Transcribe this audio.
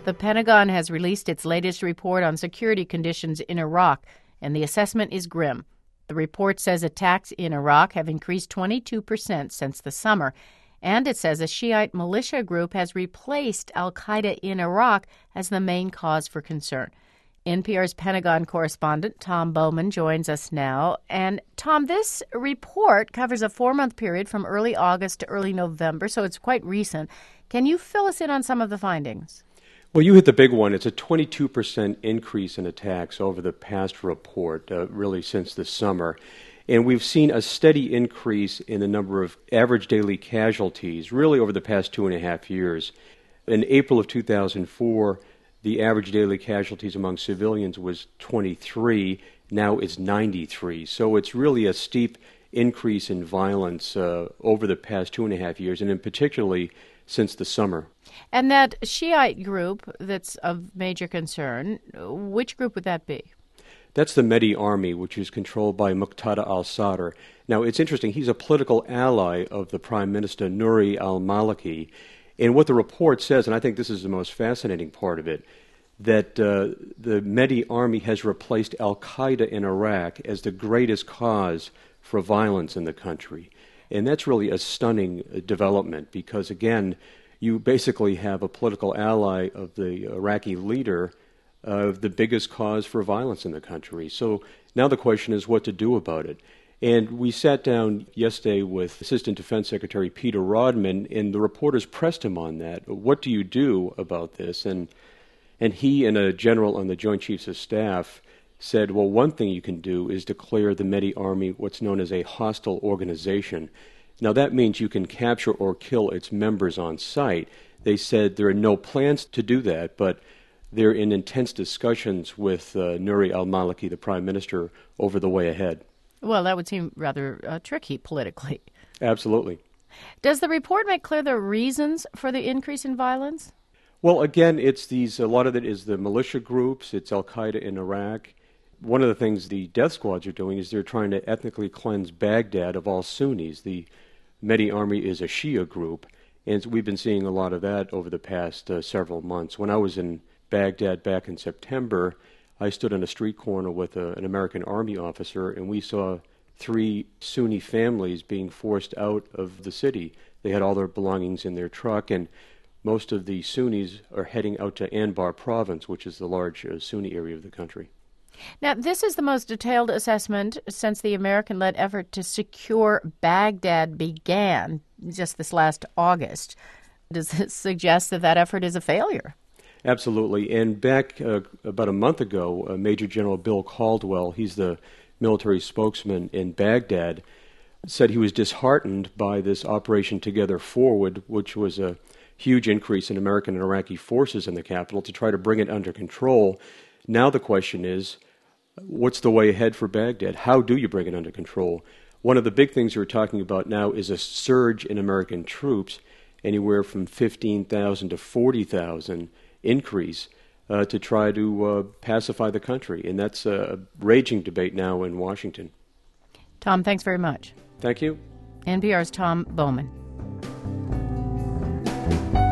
The Pentagon has released its latest report on security conditions in Iraq, and the assessment is grim. The report says attacks in Iraq have increased 22% since the summer, and it says a Shiite militia group has replaced al-Qaeda in Iraq as the main cause for concern. NPR's Pentagon correspondent Tom Bowman joins us now. And Tom, this report covers a 4-month period from early August to early November, so it's quite recent. Can you fill us in on some of the findings? Well, you hit the big one. It's a 22% increase in attacks over the past report, really since the summer. And we've seen a steady increase in the number of average daily casualties, really over the past 2.5 years. In April of 2004, the average daily casualties among civilians was 23. Now it's 93. So it's really a steep increase in violence over the past 2.5 years, and in particularly since the summer. And that Shiite group that's of major concern, which group would that be? That's the Mehdi Army, which is controlled by Muqtada al-Sadr. Now, it's interesting. He's a political ally of the Prime Minister Nouri al-Maliki. And what the report says, and I think this is the most fascinating part of it, that the Mehdi Army has replaced al-Qaeda in Iraq as the greatest cause for violence in the country. And that's really a stunning development because, again, you basically have a political ally of the Iraqi leader of the biggest cause for violence in the country. So now the question is what to do about it. And we sat down yesterday with Assistant Defense Secretary Peter Rodman, and the reporters pressed him on that. What do you do about this? And he and a general on the Joint Chiefs of Staff said, well, one thing you can do is declare the Mehdi Army what's known as a hostile organization. Now, that means you can capture or kill its members on site. They said there are no plans to do that, but they're in intense discussions with Nouri al-Maliki, the prime minister, over the way ahead. Well, that would seem rather tricky politically. Absolutely. Does the report make clear the reasons for the increase in violence? Well, again, it's a lot of it is the militia groups, it's al-Qaeda in Iraq. One of the things the death squads are doing is they're trying to ethnically cleanse Baghdad of all Sunnis. The Mehdi Army is a Shia group, and we've been seeing a lot of that over the past several months. When I was in Baghdad back in September, I stood on a street corner with an American Army officer, and we saw 3 Sunni families being forced out of the city. They had all their belongings in their truck, and most of the Sunnis are heading out to Anbar province, which is the large Sunni area of the country. Now, this is the most detailed assessment since the American-led effort to secure Baghdad began just this last August. Does this suggest that that effort is a failure? Absolutely. And back about a month ago, Major General Bill Caldwell, he's the military spokesman in Baghdad, said he was disheartened by this Operation Together Forward, which was a huge increase in American and Iraqi forces in the capital to try to bring it under control. Now the question is, what's the way ahead for Baghdad? How do you bring it under control? One of the big things we're talking about now is a surge in American troops, anywhere from 15,000 to 40,000 increase to try to pacify the country. And that's a raging debate now in Washington. Tom, thanks very much. Thank you. NPR's Tom Bowman.